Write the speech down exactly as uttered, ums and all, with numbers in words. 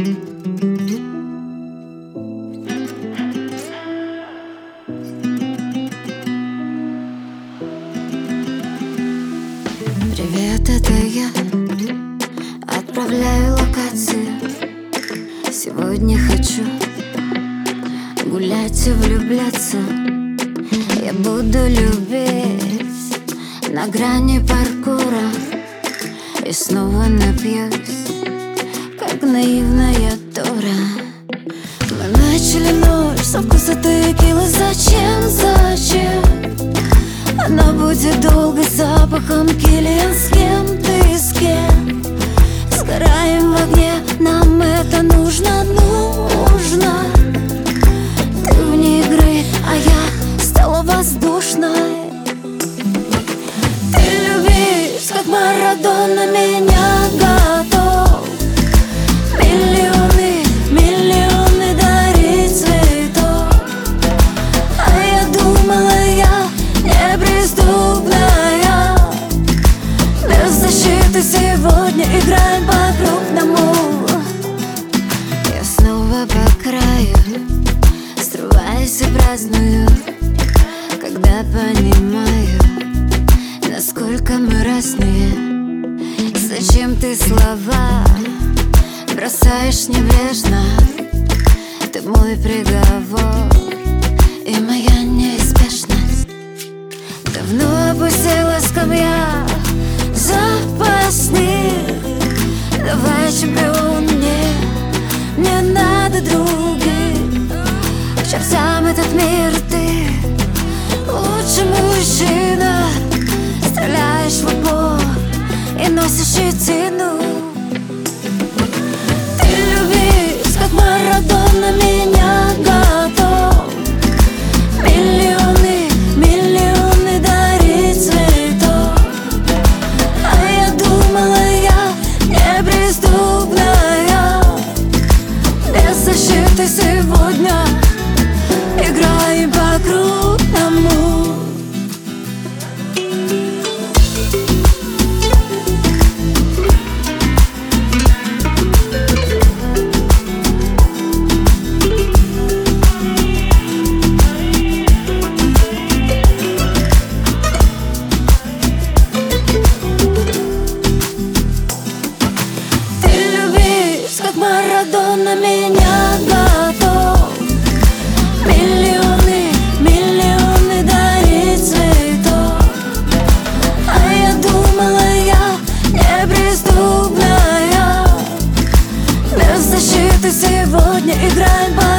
Привет, это я. Отправляю локацию. Сегодня хочу гулять и влюбляться. Я буду любить на грани паркура и снова напьюсь, как наивная дура. Мы начали ночь со вкуса текилы. Зачем, зачем? Она будет долго с запахом Киллиан. С кем ты, с кем? Сгораем в огне, нам это нужно, нужно. Ты вне игры, а я стала воздушной. Ты любишь, как Марадона, меня готов миллионы, миллионы дарить цветов. А я думала, я неприступная. Без защиты сегодня играем по-крупному. Я снова по краю, срываюсь и праздную, когда понимаю, насколько мы разные. Зачем ты слова бросаешь небрежно? Ты мой приговор и моя неизбежность. Давно опустила скамья запасных. Давай, чемпион, мне, мне надо других. К чертям этот мир, ты лучший мужчина. Стреляешь в упор и носишь щетину. Ты любишь, как Марадона, меня готов миллионы, миллионы дарить цветов. А я думала, я неприступная. Без защиты сегодня играем по-крупному. Как Марадона, меня готов миллионы, миллионы дарить цветов. А я думала, я неприступная. Без защиты сегодня играем по